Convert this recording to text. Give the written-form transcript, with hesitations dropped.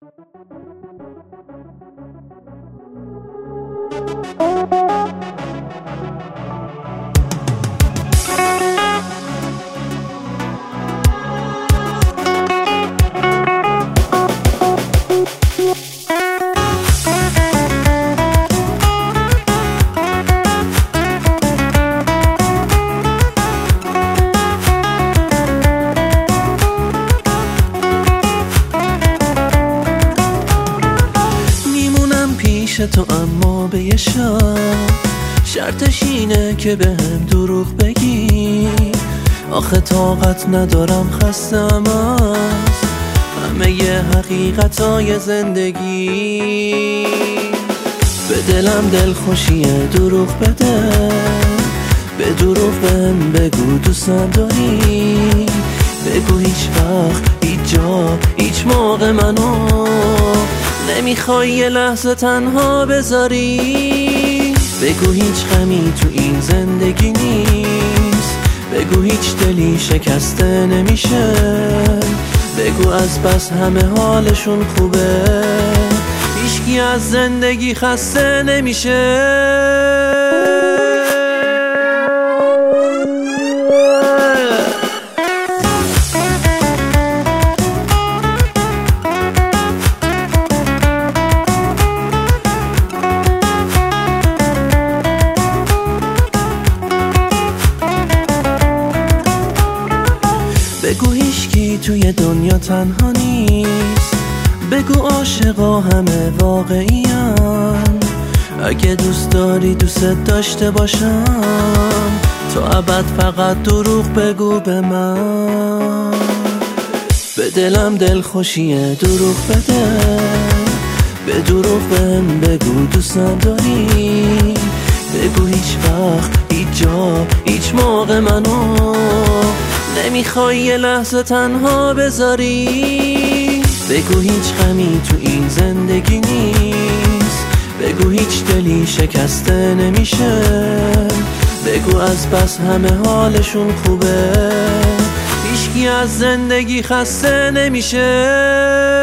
تو اما به یه شرطش اینه که به هم دروغ بگی. آخه طاقت ندارم، خستم از همه ی حقیقتای زندگی. به دلم دلخوشیه دروغ بده، به دروغ بهم بگو دوستم داری. بگو هیچ وقت، هیچ جا، هیچ موقع منو نمیخوای یه لحظه تنها بذاری. بگو هیچ غمی تو این زندگی نیست، بگو هیچ دلی شکسته نمیشه. بگو از بس همه حالشون خوبه، هیچکی از زندگی خسته نمیشه. بگو هیچکی توی دنیا تنها نیست، بگو عاشقا همه واقعی‌ان. اگه دوست داری دوست داشته باشم، تا ابد فقط دروغ بگو به من. به دلم دلخوشیه دروغ بده، به دروغ بهم بگو دوستم داری. بگو هیچ وقت، هیچ جا، هیچ موقع منو نمیخوای یه لحظه تنها بذاری. بگو هیچ غمی تو این زندگی نیست، بگو هیچ دلی شکسته نمیشه. بگو از بس همه حالشون خوبه، هیچکی از زندگی خسته نمیشه.